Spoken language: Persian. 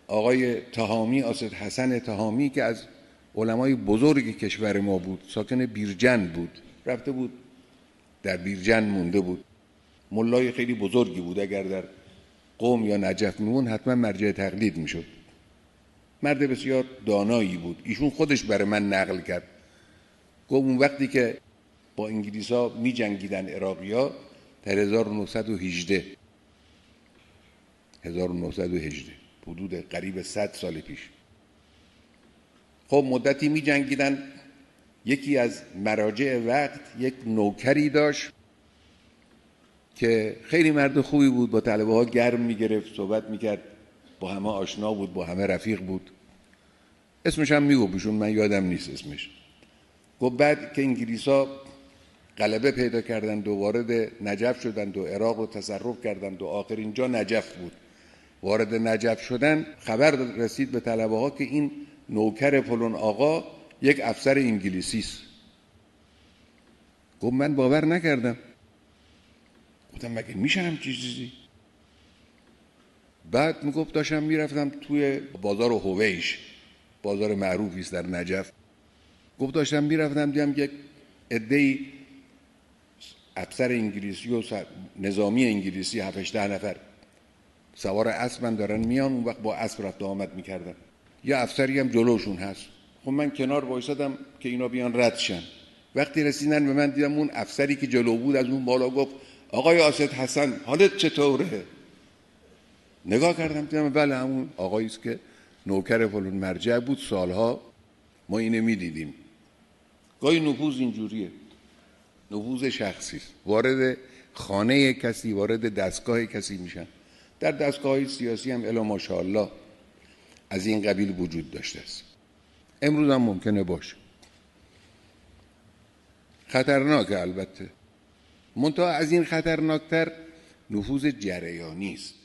آقای تهامی، اسد حسن تهامی که از علمای بزرگ کشور ما بود، ساکن بیرجند بود، رفته بود در بیرجند مونده بود، ملای خیلی بزرگی بود، اگر در قم یا نجف میمون حتما مرجع تقلید میشد. مرد بسیار دانایی بود. ایشون خودش برای من نقل کرد، گفت اون وقتی که با انگلیسا می جنگیدن عراقی‌ها در 1918 حدود قریب 100 سال پیش، خب مدتی می جنگیدن. یکی از مراجع وقت یک نوکری داشت که خیلی مرد خوبی بود، با طلبه ها گرم می گرفت، صحبت می کرد، با همه آشنا بود، با همه رفیق بود. اسمش هم می گفت، من یادم نیست اسمش. گفت بعد که انگلیسا غلبه پیدا کردند و وارد نجف شدند و عراق رو تصرف کردند و آخرین جا نجف بود، وارد نجف شدن، خبر رسید به طلبه ها که این نوکر فلان آقا یک افسر انگلیسی است. گفت من باور نکردم، گفتم مگه میشه همچین چیزی؟ بعد میگفت داشتم میرفتم توی بازار هویش، بازار معروفی است در نجف، گفت داشتم میرفتم دیدم یک عده‌ای افسر انگلیسی و نظامی انگلیسی 7-8 نفر سوار اسبن دارن میان. اون وقت با اسب رفت و آمد میکردن، یه افسری هم جلوشون هست. خب من کنار وایسادم که اینا بیان رد شن. وقتی رسیدن به من دیدم اون افسری که جلو بود از اون بالا گفت آقای اسد حسن حالت چطوره؟ نگاه کردم دیدم بله همون آقایی است که نوکر فلان مرجع بود، سالها ما اینو میدیدیم. گاهی نفوذ اینجوریه، نفوذ شخصی است، وارد خانه کسی، وارد دستگاه کسی میشن. در دستگاه سیاسی هم الا ماشاءالله از این قبیل وجود داشته است، امروز هم ممکنه باشه. خطرناکه البته، منتها از این خطرناکتر نفوذ جریانی است.